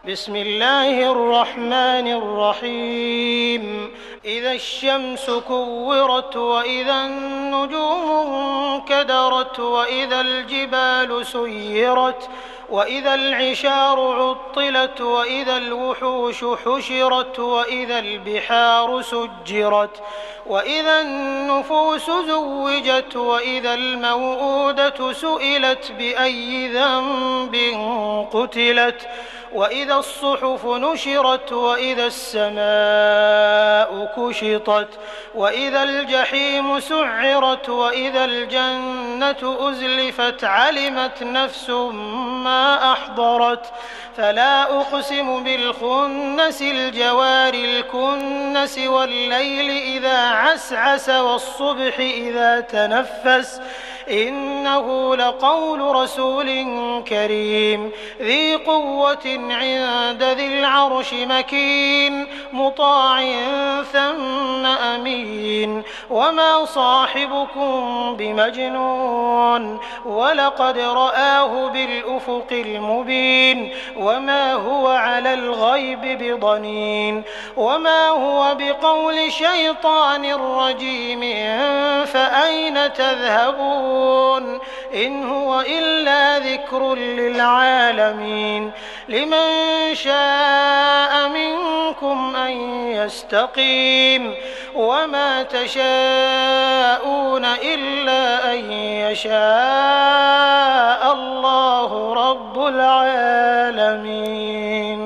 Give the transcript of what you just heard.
بسم الله الرحمن الرحيم إذا الشمس كورت وإذا النجوم انكدرت وإذا الجبال سيرت وإذا العشار عطلت وإذا الوحوش حشرت وإذا البحار سجرت وإذا النفوس زوجت وإذا الموءودة سئلت بأي ذنب قتلت وإذا الصحف نشرت وإذا السماء كشطت وإذا الجحيم سعرت وإذا الجنة أزلفت علمت نفس ما أحضرت فلا أقسم بالخنس الجوار الكنس والليل إذا عسعس والصبح إذا تنفس إنه لقول رسول كريم ذي قوة عند ذي العرش مكين مطاع ثم أمين وما صاحبكم بمجنون ولقد رآه بالأفق المبين وما هو على الغيب بضنين وما هو بقول شيطان رجيم فأين تذهبون إن هو إلا ذكر للعالمين لمن شاء منكم أن يستقيم وما تشاءون إلا أن يشاء الله رب العالمين.